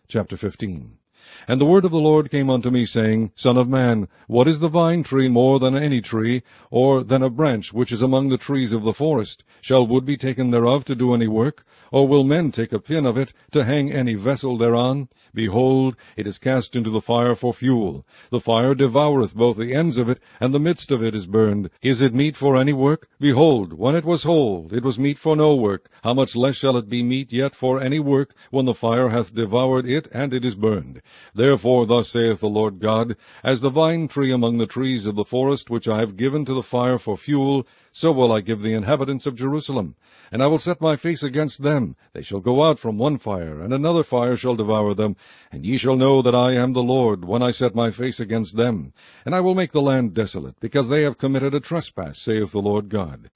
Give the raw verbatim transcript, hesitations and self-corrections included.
Chapter fifteen. And the word of the Lord came unto me, saying, Son of man, what is the vine tree more than any tree, or than a branch which is among the trees of the forest? Shall wood be taken thereof to do any work? Or will men take a pin of it to hang any vessel thereon? Behold, it is cast into the fire for fuel. The fire devoureth both the ends of it, and the midst of it is burned. Is it meet for any work? Behold, when it was whole, it was meet for no work. How much less shall it be meet yet for any work, when the fire hath devoured it, and it is burned? Therefore thus saith the Lord God, As the vine tree among the trees of the forest, which I have given to the fire for fuel, so will I give the inhabitants of Jerusalem. And I will set my face against them. They shall go out from one fire, and another fire shall devour them. And ye shall know that I am the Lord, when I set my face against them. And I will make the land desolate, because they have committed a trespass, saith the Lord God.